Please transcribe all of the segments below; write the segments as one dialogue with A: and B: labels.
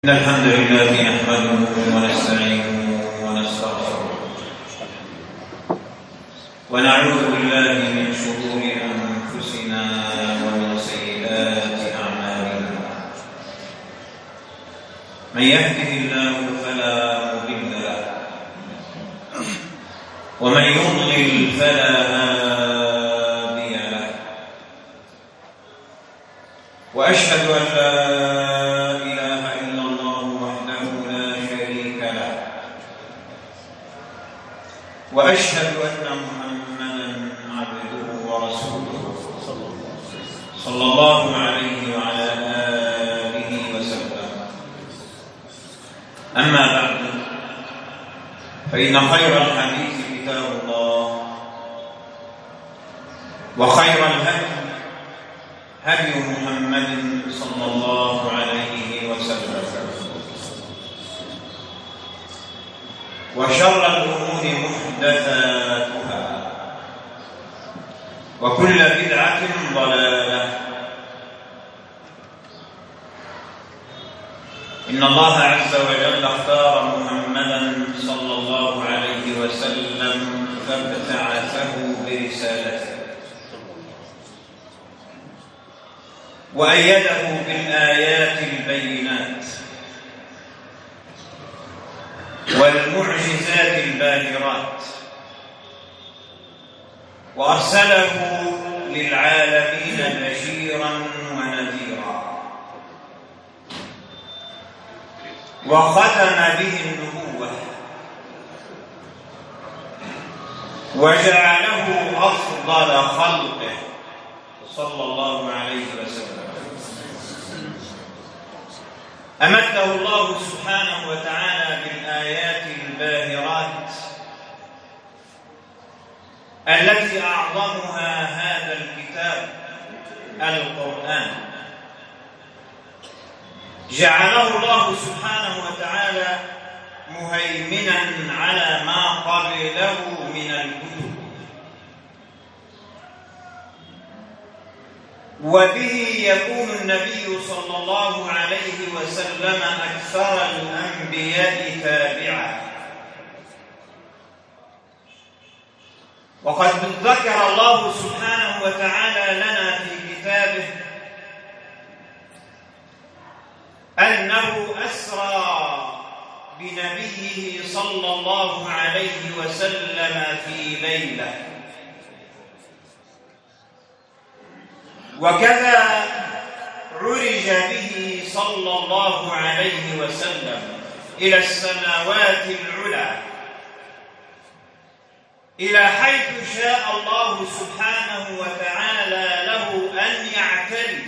A: إن الحمد لله نحمده ونستعينه ونستغفره ونعوذ بالله من شرور أنفسنا ومن سيئات أعمالنا. من يهده الله فلا مضل له ومن يضلل فلا هادي له، وأشهد أن لا وأشهد أن محمدًا عبده ورسوله صلى الله عليه وعلى آله وسلم. أما بعد، فإن خير الحديث كتاب الله، وخير الهدي هدي محمد صلى الله عليه وسلم، وشر الأمور محدثاتها، وكل بدعة ضلالة. إن الله عز وجل اختار محمدا صلى الله عليه وسلم فابتعثه برسالته، وأيده بالآيات البينات والمعجزات الباهرات، وأرسله للعالمين بشيرا ونذيرا، وختم به النبوة، وجعله أفضل خلقه صلى الله عليه وسلم. أمده الله سبحانه وتعالى بالآيات الباهرات التي أعظمها هذا الكتاب القرآن. جعله الله سبحانه وتعالى مهيمنا على ما قبله من الكتب، وبه يكون النبي صلى الله عليه وسلم أكثر الأنبياء تابعا. وقد ذكر الله سبحانه وتعالى لنا في كتابه أنه أسرى بنبيه صلى الله عليه وسلم في ليلة، وكذا عرج به صلى الله عليه وسلم إلى السماوات العلى، إلى حيث شاء الله سبحانه وتعالى له أن يعتلي.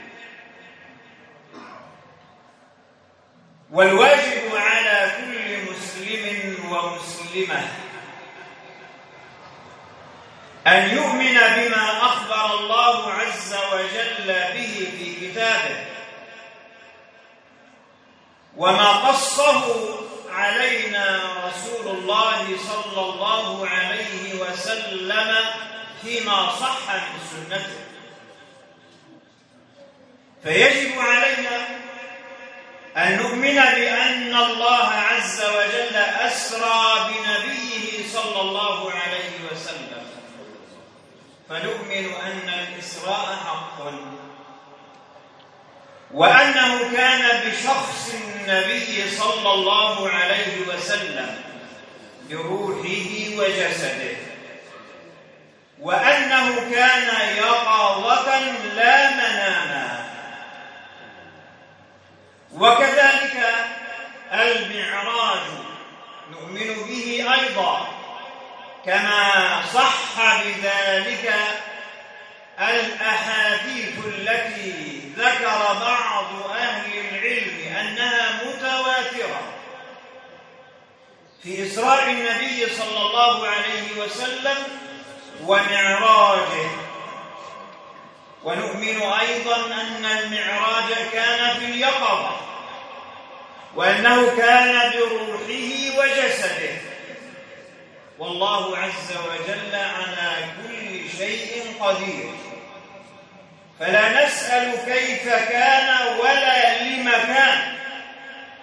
A: والواجب على كل مسلم ومسلمة أن يؤمن بما أخبر الله عز وجل به في كتابه، وما قصه علينا رسول الله صلى الله عليه وسلم فيما صح من سنته. فيجب علينا أن نؤمن بأن الله عز وجل أسرى بنبيه صلى الله عليه وسلم، فنؤمن أن الإسراء حق، وأنه كان بشخص النبي صلى الله عليه وسلم بروحه وجسده، وأنه كان يقظة لا مناما. وكذلك المعراج نؤمن به أيضا، كما صح بذلك الأحاديث التي ذكر بعض أهل العلم أنها متواترة في إسراء النبي صلى الله عليه وسلم ومعراجه. ونؤمن أيضا أن المعراج كان في اليقظة، وأنه كان بروحه وجسده، والله عز وجل على كل شيء قدير. فلا نسأل كيف كان ولا لم كان،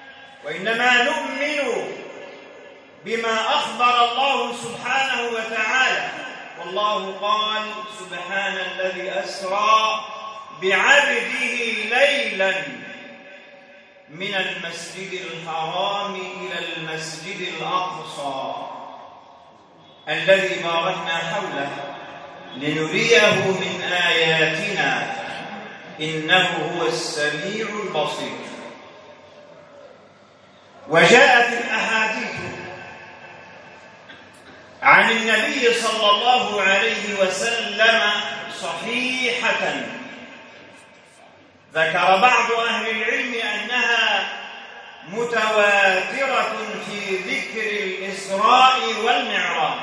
A: وإنما نؤمن بما أخبر الله سبحانه وتعالى. والله قال: سبحان الذي أسرى بعبده ليلا من المسجد الحرام إلى المسجد الأقصى الذي باركنا حوله لنريه من آياتنا إنه هو السميع البصير. وجاءت الأحاديث عن النبي صلى الله عليه وسلم صحيحة، ذكر بعض أهل العلم أنها متواترة في ذكر الإسراء والمعراج،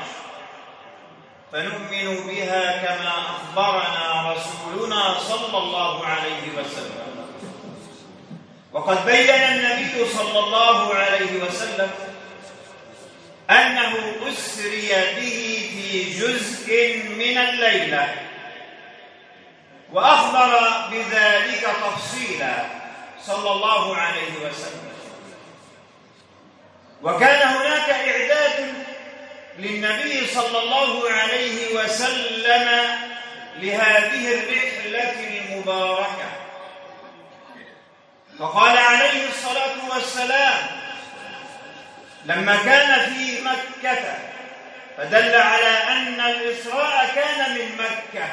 A: فنؤمن بها كما أخبرنا رسولنا صلى الله عليه وسلم. وقد بين النبي صلى الله عليه وسلم أنه أسري به في جزء من الليلة، وأخبر بذلك تفصيلا صلى الله عليه وسلم. وكان هناك إعداد للنبي صلى الله عليه وسلم لهذه الرحلة المباركة، فقال عليه الصلاة والسلام لما كان في مكة، فدل على أن الإسراء كان من مكة،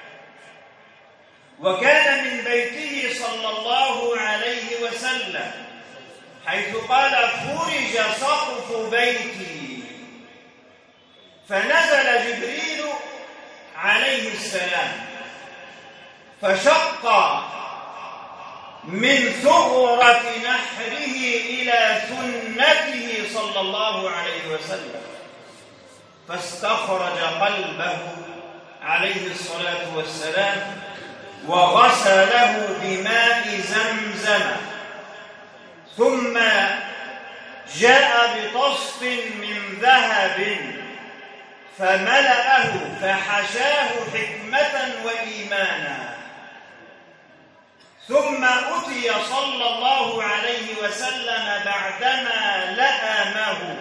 A: وكان من بيته صلى الله عليه وسلم، حيث قال: فرج سقف بيتي، فنزل جبريل عليه السلام فشق من ثغرة نحره إلى ثنته صلى الله عليه وسلم، فاستخرج قلبه عليه الصلاة والسلام وغسله بماء زمزم، ثم جاء بطست من ذهب فملأه فحشاه حكمة وإيمانا، ثم أتي صلى الله عليه وسلم بعدما لأمه،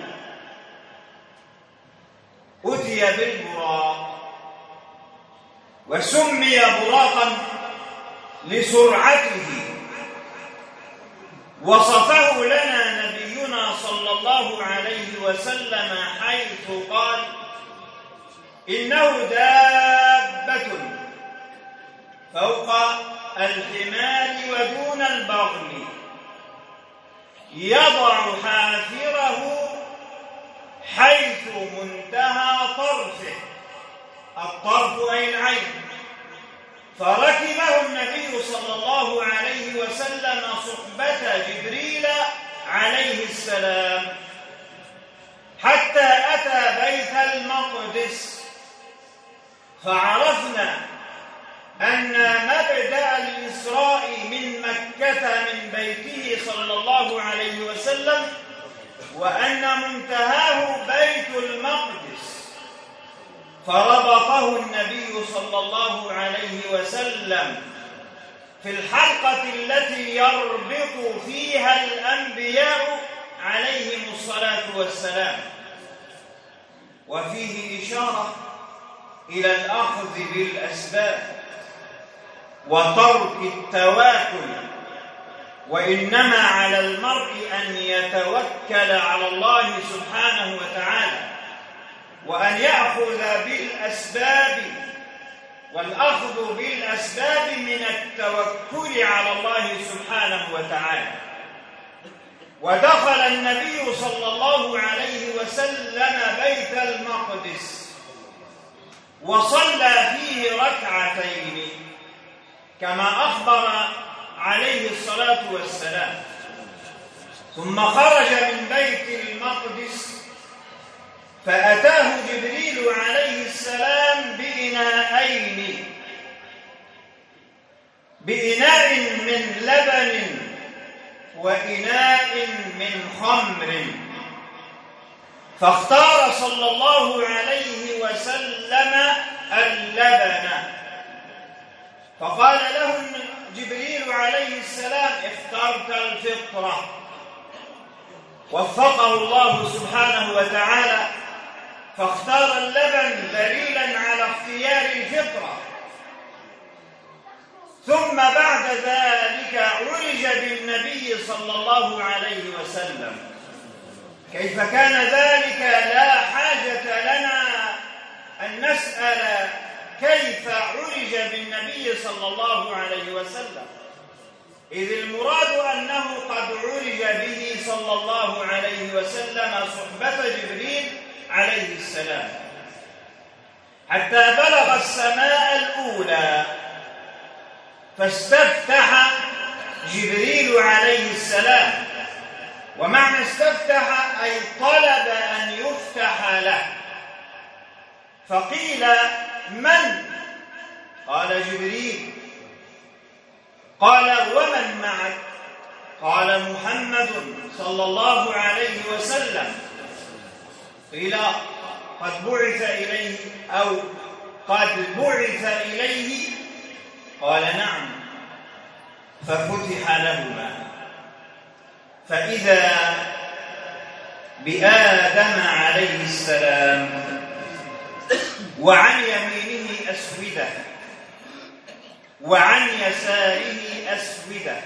A: أتي بالبراق، وسمي براقا لسرعته، وصفه لنا نبينا صلى الله عليه وسلم حيث قال: إنه دابة فوق الحمار ودون البغل، يضع حافره حيث منتهى طرفه، الطرف أي العين، فركبه النبي صلى الله عليه وسلم صحبة جبريل عليه السلام حتى أتى بيت المقدس، فعرفنا أن مبدأ الإسراء من مكة من بيته صلى الله عليه وسلم، وأن منتهاه بيت المقدس، فربطه النبي صلى الله عليه وسلم في الحلقة التي يربط فيها الأنبياء عليهم الصلاة والسلام، وفيه إشارة إلى الأخذ بالأسباب وترك التواكل، وإنما على المرء أن يتوكل على الله سبحانه وتعالى، وأن يأخذ بالأسباب، والأخذ بالأسباب من التوكل على الله سبحانه وتعالى. ودخل النبي صلى الله عليه وسلم بيت المقدس وصلى فيه ركعتين كما أخبر عليه الصلاة والسلام، ثم خرج من بيت المقدس فأتاه جبريل عليه السلام بإناءين، بإناء من لبن وإناء من خمر، فاختار صلى الله عليه وسلم اللبن، فقال له جبريل عليه السلام: اخترت الفطرة، وفقه الله سبحانه وتعالى فاختار اللبن دليلا على اختيار الفطرة، ثم بعد ذلك عرج بالنبي صلى الله عليه وسلم. كيف كان ذلك؟ لا حاجة لنا أن نسأل كيف عرج بالنبي صلى الله عليه وسلم، إذ المراد أنه قد عرج به صلى الله عليه وسلم صحبة جبريل عليه السلام حتى بلغ السماء الأولى، فاستفتح جبريل عليه السلام. ومعنى استفتح أي طلب أن يفتح له، فقيل: من؟ قال: جبريل. قال: ومن معك؟ قال: محمد صلى الله عليه وسلم. قيل: قد بعث إليه أو قد بعث إليه؟ قال: نعم. ففتح لهما، فإذا بآدم عليه السلام وعن يمينه أسودة وعن يساره أسودة،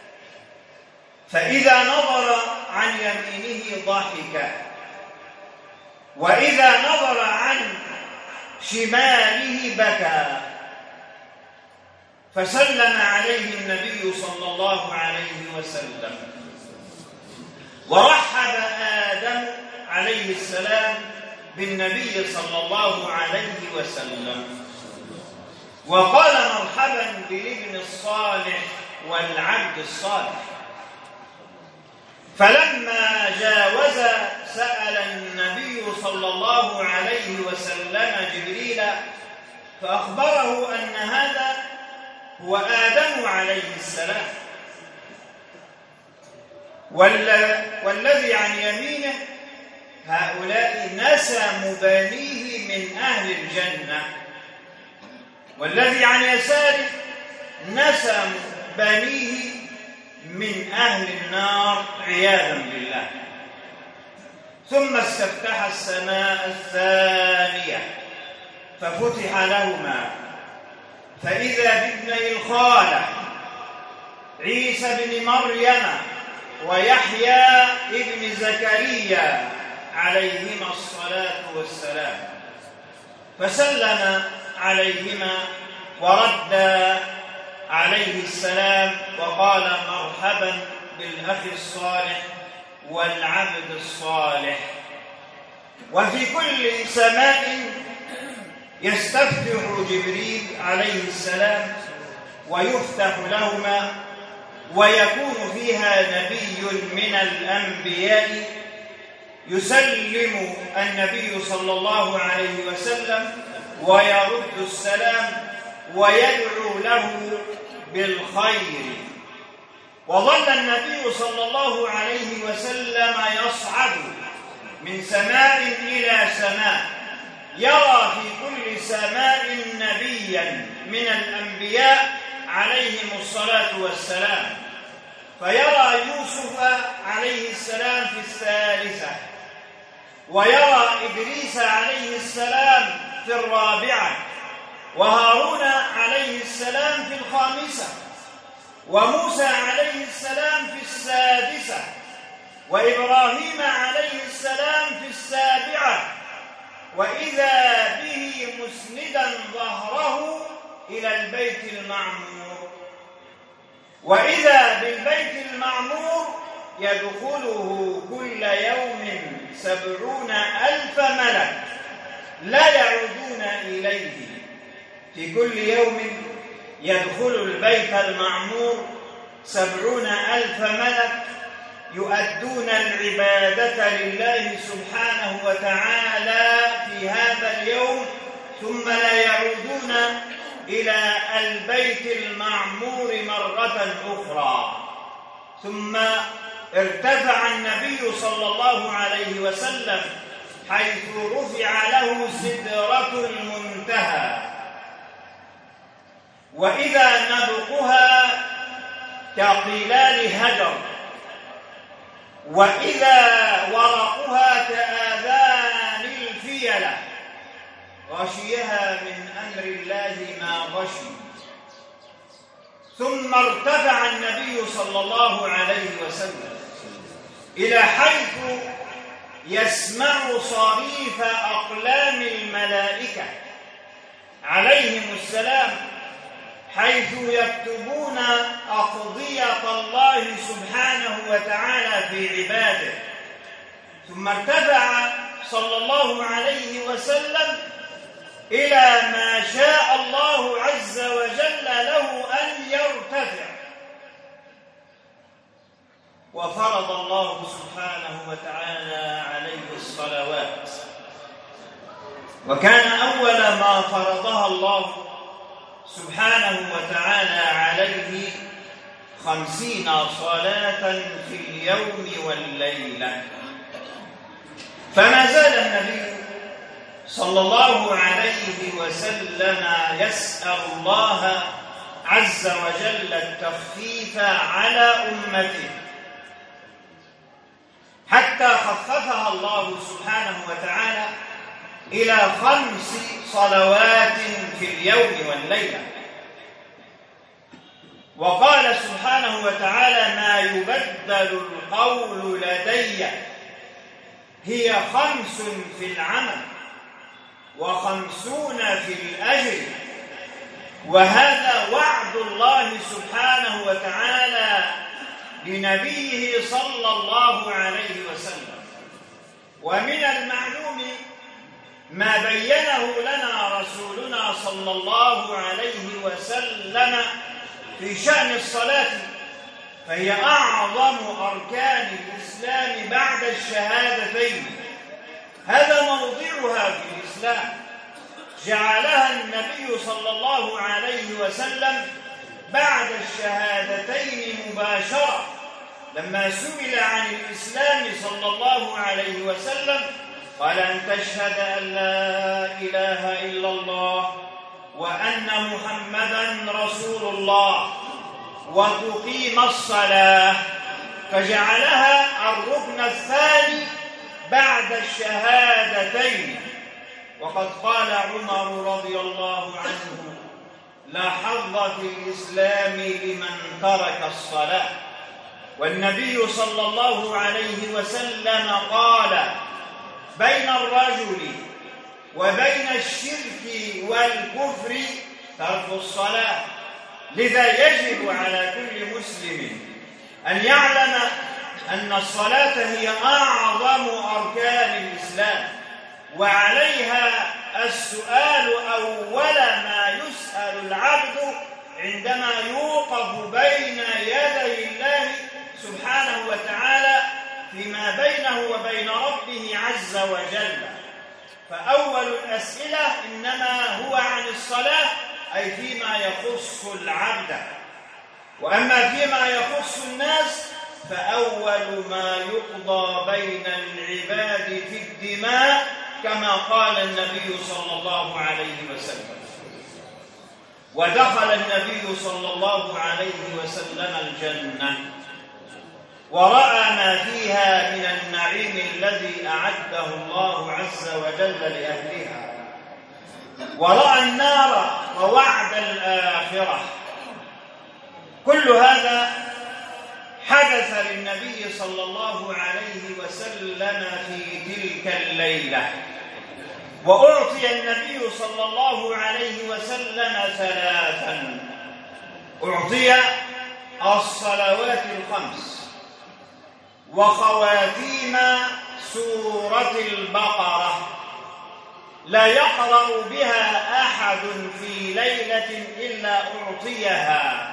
A: فإذا نظر عن يمينه ضحك، وإذا نظر عن شماله بكى. فسلم عليه النبي صلى الله عليه وسلم، ورحب آدم عليه السلام بالنبي صلى الله عليه وسلم، وقال: مرحبا بالابن الصالح والعبد الصالح. فلما جاوز سأل النبي صلى الله عليه وسلم جبريل فأخبره أن هذا هو آدم عليه السلام، والذي عن يمينه هؤلاء نسم بنيه من أهل الجنة، والذي عن يساره نسم بنيه من أهل النار عياذا بالله. ثم استفتح السماء الثانية ففتح لهما، فإذا بابني الخالة عيسى بن مريم ويحيى ابن زكريا عليهما الصلاة والسلام، فسلم عليهما ورد عليه السلام وقال: مرحبا بالأخ الصالح والعبد الصالح. وفي كل سماء يستفتح جبريل عليه السلام ويفتح لهما، ويكون فيها نبي من الأنبياء يسلم النبي صلى الله عليه وسلم ويرد السلام ويدعو له بالخير. وظل النبي صلى الله عليه وسلم يصعد من سماء إلى سماء، يرى في كل سماء نبيا من الأنبياء عليهم الصلاة والسلام، فيرى يوسف عليه السلام في الثالثة، ويرى إدريس عليه السلام في الرابعة، وهارون عليه السلام في الخامسة، وموسى عليه السلام في السادسة، وإبراهيم عليه السلام في السابعة، وإذا به مسندا ظهره إلى البيت المعمور، وإذا بالبيت المعمور يدخله كل يوم 70,000 ملك لا يعودون إليه. في كل يوم يدخل البيت المعمور 70,000 ملك يؤدون العبادة لله سبحانه وتعالى في هذا اليوم، ثم لا يعودون إلى البيت المعمور مرة أخرى. ثم ارتفع النبي صلى الله عليه وسلم حيث رفع له سدرة المنتهى، وإذا نبقها كقلال هجر، وإذا ورقها كآذان الفيلة غشيها من أمر الله ما غشي. ثم ارتفع النبي صلى الله عليه وسلم إلى حيث يسمع صريف أقلام الملائكة عليهم السلام، حيث يكتبون أقضية الله سبحانه وتعالى في عباده. ثم ارتفع صلى الله عليه وسلم إلى ما شاء الله عز وجل له أن يرتفع، وفرض الله سبحانه وتعالى عليه الصلوات، وكان أول ما فرضها الله سبحانه وتعالى عليه 50 صلاة في اليوم والليلة. فما زال النبي صلى الله عليه وسلم يسأل الله عز وجل التخفيف على أمته، حتى خففها الله سبحانه وتعالى إلى 5 صلوات في اليوم والليلة. وقال سبحانه وتعالى: ما يبدل القول لدي، هي 5 في العمل و50 في الأجر. وهذا وعد الله سبحانه وتعالى لنبيه صلى الله عليه وسلم. ومن المعلوم ما بينه لنا رسولنا صلى الله عليه وسلم في شأن الصلاة، فهي أعظم أركان الإسلام بعد الشهادتين. هذا موضعها في الإسلام، جعلها النبي صلى الله عليه وسلم بعد الشهادتين مباشرة. لما سئل عن الإسلام صلى الله عليه وسلم قال: أن تشهد أن لا إله إلا الله وأن محمدًا رسول الله وتقيم الصلاة، فجعلها الركن الثاني بعد الشهادتين. وقد قال عمر رضي الله عنه: لا حظ في الإسلام لمن ترك الصلاة. والنبي صلى الله عليه وسلم قال: بين الرجل وبين الشرك والكفر ترك الصلاة. لذا يجب على كل مسلم أن يعلم أن الصلاة هي أعظم أركان الإسلام، وعليها السؤال أول ما يسأل العبد عندما يوقف بين يدي الله سبحانه وتعالى فيما بينه وبين ربه عز وجل. فأول الأسئلة إنما هو عن الصلاة، أي فيما يخص العبد. وأما فيما يخص الناس فأول ما يقضى بين العباد في الدماء، كما قال النبي صلى الله عليه وسلم. ودخل النبي صلى الله عليه وسلم الجنة ورأى ما فيها من النعيم الذي أعده الله عز وجل لأهلها، ورأى النار ووعد الآخرة. كل هذا حدث للنبي صلى الله عليه وسلم في تلك الليلة. وأعطي النبي صلى الله عليه وسلم 3: أعطي الصلوات الخمس وخواتيم سورة البقرة لا يقرأ بها أحد في ليلة إلا أعطيها.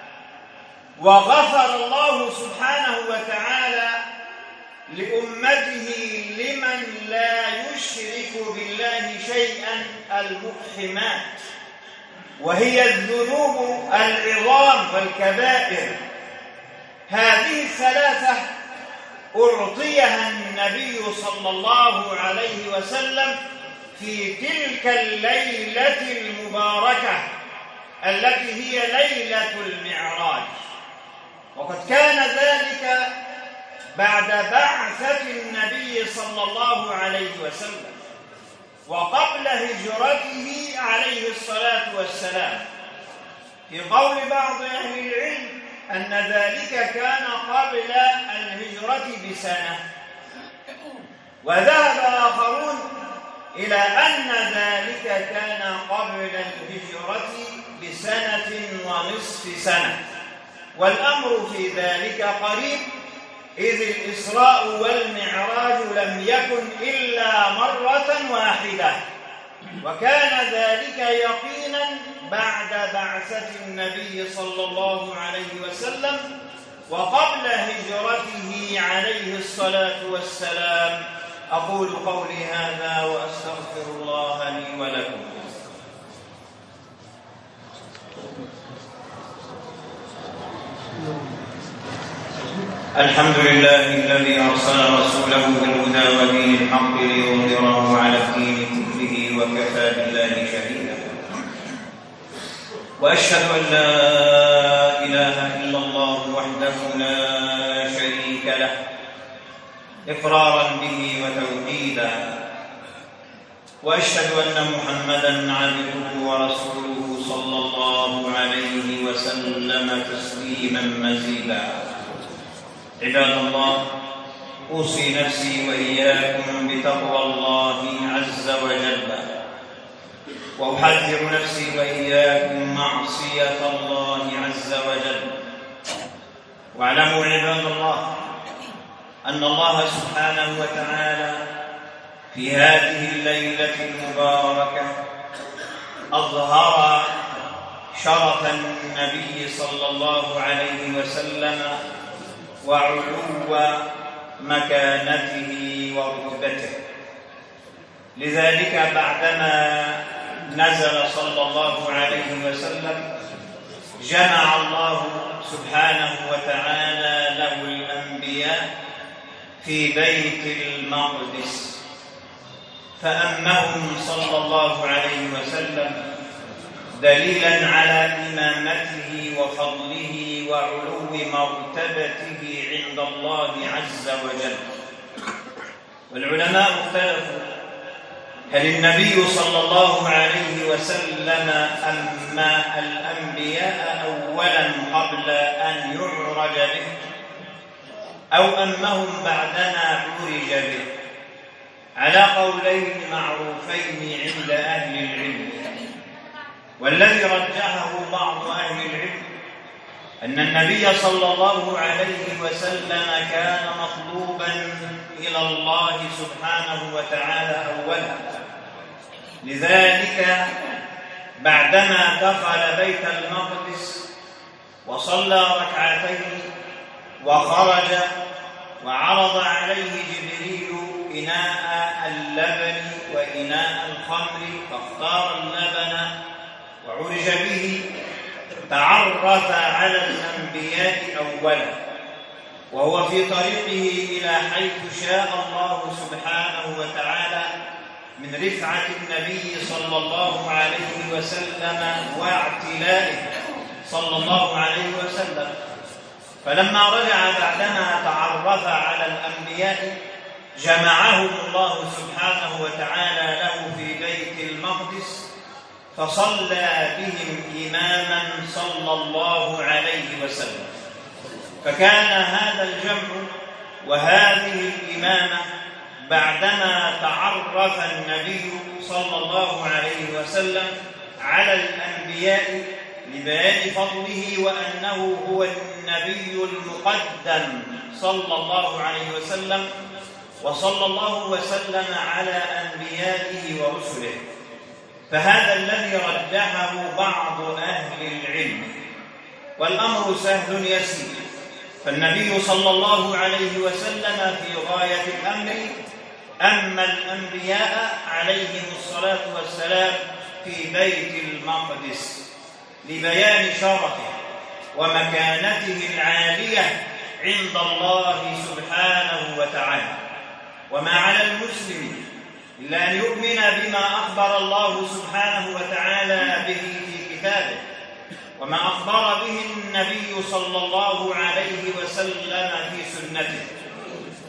A: وغفر الله سبحانه وتعالى لأمته لمن لا يشرك بالله شيئا المقحمات، وهي الذنوب العظام والكبائر. هذه 3 أعطيها النبي صلى الله عليه وسلم في تلك الليلة المباركة التي هي ليلة المعراج. وقد كان ذلك بعد بعثة النبي صلى الله عليه وسلم وقبل هجرته عليه الصلاة والسلام. في قول بعض أهل العلم أن ذلك كان قبل الهجرة بسنة، وذهب آخرون إلى أن ذلك كان قبل الهجرة بسنة ونصف سنة، والأمر في ذلك قريب، إذ الإسراء والمعراج لم يكن إلا مرة واحدة، وكان ذلك يقينا بعد بعثة النبي صلى الله عليه وسلم وقبل هجرته عليه الصلاة والسلام. أقول قولي هذا وأستغفر الله لي ولكم. الحمد لله الذي أرسل رسوله بالهدى ودين الحق ليظهره على الدين كله وكفى بالله شهيدا. وأشهد أن لا إله إلا الله وحده لا شريك له إقرارا به وتوحيدا، وأشهد أن محمدا عبده ورسوله صلى الله عليه وسلم تسليما مزيدا. عباد الله، أوصي نفسي وإياكم بتقوى الله عز وجل، وأحذر نفسي وإياكم معصية الله عز وجل. واعلموا عباد الله أن الله سبحانه وتعالى في هذه الليلة المباركة أظهر شرف النبي صلى الله عليه وسلم وعلو مكانته ورتبته. لذلك بعدما نزل صلى الله عليه وسلم جمع الله سبحانه وتعالى له الأنبياء في بيت المقدس، فأمهم صلى الله عليه وسلم دليلا على إمامته وفضله وعلو مرتبته عند الله عز وجل. والعلماء اختلفوا هل النبي صلى الله عليه وسلم أم الأنبياء أولا قبل أن يعرج به، أو أمهم بعدما عرج به، على قولين معروفين عند أهل العلم. والذي رجحه بعض أهل العلم أن النبي صلى الله عليه وسلم كان مطلوبا إلى الله سبحانه وتعالى أولا، لذلك بعدما دخل بيت المقدس وصلى ركعتين وخرج وعرض عليه جبريل إناء اللبن وإناء الخمر فاختار اللبن وعرج به، تعرف على الأنبياء أولا، وهو في طريقه إلى حيث شاء الله سبحانه وتعالى من رفعة النبي صلى الله عليه وسلم واعتلائه صلى الله عليه وسلم. فلما رجع بعدما تعرف على الأنبياء جمعهم الله سبحانه وتعالى له في بيت المقدس، فصلى بهم إماما صلى الله عليه وسلم. فكان هذا الجمع وهذه الإمامة بعدما تعرف النبي صلى الله عليه وسلم على الأنبياء لبيان فضله وأنه هو النبي المقدم صلى الله عليه وسلم، وصلى الله وسلم على أنبيائه ورسله. فهذا الذي رجحه بعض أهل العلم، والأمر سهل يسير. فالنبي صلى الله عليه وسلم في غاية الأمر أما الأنبياء عليهم الصلاة والسلام في بيت المقدس لبيان شرفه ومكانته العالية عند الله سبحانه وتعالى. وما على المسلم إلا أن يؤمن بما أخبر الله سبحانه وتعالى به في كتابه، وما أخبر به النبي صلى الله عليه وسلم في سنته،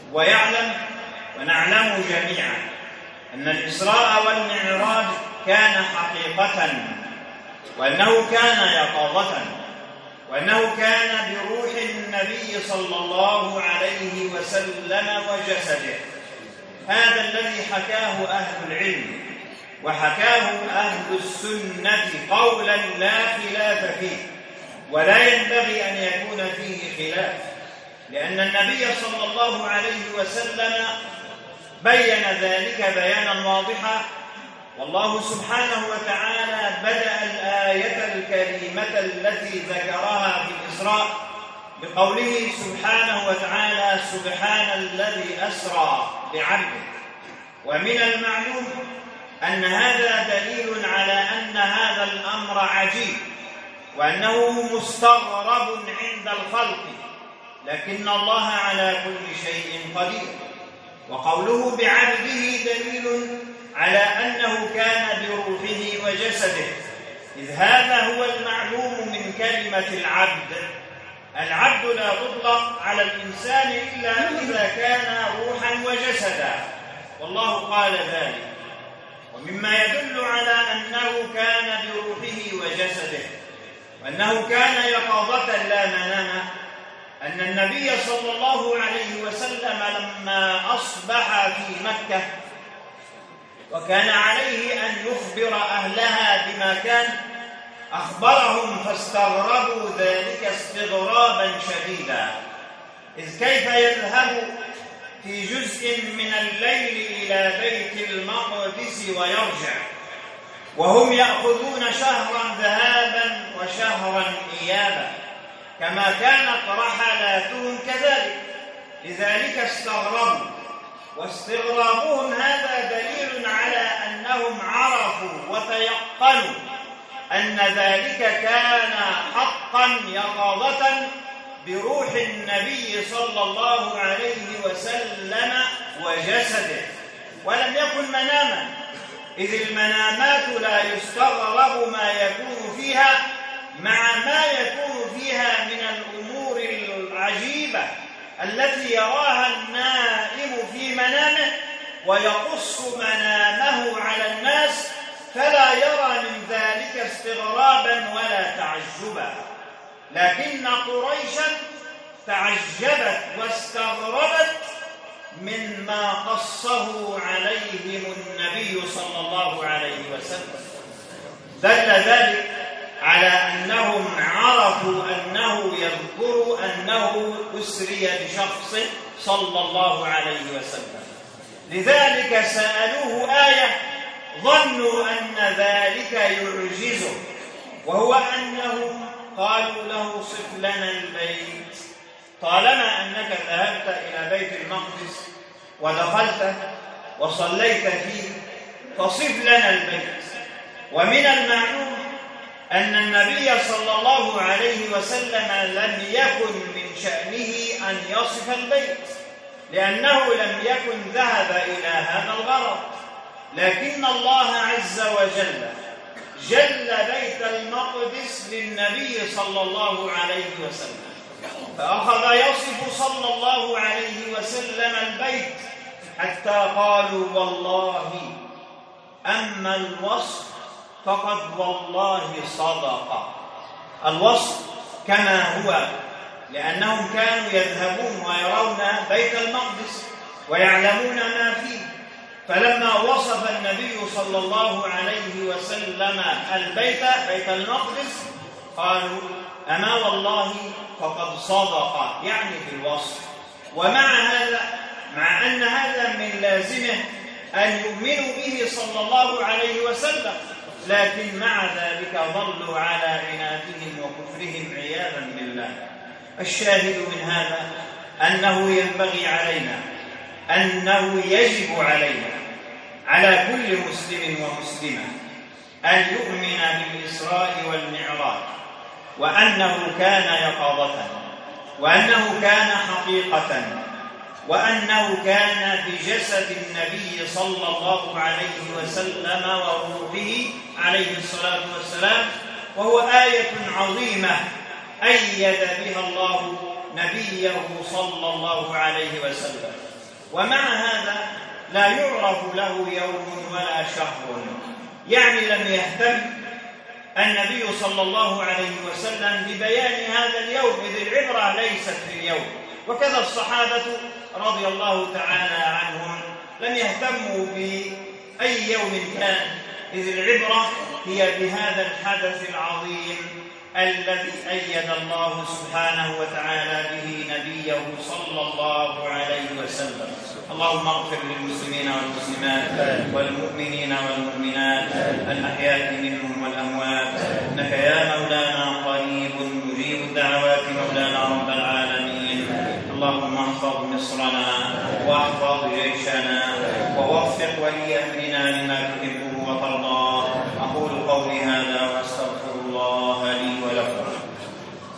A: ويعلم ونعلم جميعا أن الإسراء والمعراج كان حقيقة، وأنه كان يقظة، وأنه كان بروح النبي صلى الله عليه وسلم وجسده. هذا الذي حكاه أهل العلم وحكاه أهل السنة قولا لا خلاف فيه، ولا ينبغي أن يكون فيه خلاف، لأن النبي صلى الله عليه وسلم بين ذلك بيانا واضحا. والله سبحانه وتعالى بدأ الآية الكريمة التي ذكرها في الإسراء بقوله سبحانه وتعالى: سبحان الذي أسرى بعبده. ومن المعلوم أن هذا دليل على أن هذا الأمر عجيب وأنه مستغرب عند الخلق، لكن الله على كل شيء قدير. وقوله بعبده دليل على أنه كان بروحه وجسده، إذ هذا هو المعلوم من كلمة العبد. العبد لا تطلق على الإنسان إلا إذا كان روحا وجسدا، والله قال ذلك. ومما يدل على أنه كان بروحه وجسده وأنه كان يقظة لا مناما أن النبي صلى الله عليه وسلم لما أصبح في مكة وكان عليه أن يخبر أهلها بما كان، أخبرهم فاستغربوا ذلك استغرابا شديدا، إذ كيف يذهب في جزء من الليل إلى بيت المقدس ويرجع وهم يأخذون شهرا ذهابا وشهرا إيابا، كما كانت رحلاتهم كذلك. لذلك استغربوا، واستغرابهم هذا دليل على أنهم عرفوا وتيقنوا أن ذلك كان حقا يقظة بروح النبي صلى الله عليه وسلم وجسده، ولم يكن مناما، إذ المنامات لا يستغرب ما يكون فيها مع ما يكون فيها من الأمور العجيبة التي يراها النائم في منامه ويقص منامه على الناس، فلا يرى من ذلك استغرابا ولا تعجبا. لكن قريشا تعجبت واستغربت مما قصه عليهم النبي صلى الله عليه وسلم. دل ذلك على أنهم عرفوا أنه يذكر أنه أسري بشخص صلى الله عليه وسلم، لذلك سألوه آية ظنوا أن ذلك يعجزه، وهو أنهم قالوا له: صف لنا البيت، طالما أنك ذهبت إلى بيت المقدس ودخلت وصليت فيه فصف لنا البيت. ومن المعلوم أن النبي صلى الله عليه وسلم لم يكن من شأنه أن يصف البيت، لأنه لم يكن ذهب إلى هذا الغرض، لكن الله عز وجل جل بيت المقدس للنبي صلى الله عليه وسلم، فأخذ يصف صلى الله عليه وسلم البيت حتى قالوا: والله أما الوصف فقد والله صدق. الوصف كما هو، لأنهم كانوا يذهبون ويرون بيت المقدس ويعلمون ما فيه، فلما وصف النبي صلى الله عليه وسلم البيت بيت المقدس قالوا: أما والله فقد صدق، يعني في الوصف. ومع هذا، مع أن هذا من لازمه أن يؤمنوا به صلى الله عليه وسلم، لكن مع ذلك ظلوا على عنادهم وكفرهم عياذا بالله. الشاهد من هذا أنه ينبغي علينا، أنه يجب علينا على كل مسلم ومسلمة أن يؤمن بالإسراء والمعراج، وأنه كان يقظة، وأنه كان حقيقة، وأنه كان بجسد النبي صلى الله عليه وسلم وروحه عليه الصلاة والسلام، وهو آية عظيمة أيد بها الله نبيه صلى الله عليه وسلم. ومع هذا لا يعرف له يوم ولا شهر، يعني لم يهتم النبي صلى الله عليه وسلم ببيان هذا اليوم، إذ العبرة ليست في اليوم. وكذا الصحابة رضي الله تعالى عنهم لم يهتموا بأي يوم كان، إذ العبرة هي بهذا الحدث العظيم الذي أيد الله سبحانه وتعالى به نبيه صلى الله عليه وسلم. اللهم اغفر للمسلمين والمسلمات والمؤمنين والمؤمنات الأحياء منهم والأموات، إنك يا مولانا قريب مجيب الدعوات مولانا رب العالمين. اللهم احفظ مصرنا واحفظ جيشنا ووفق ولي أمرنا لما تحب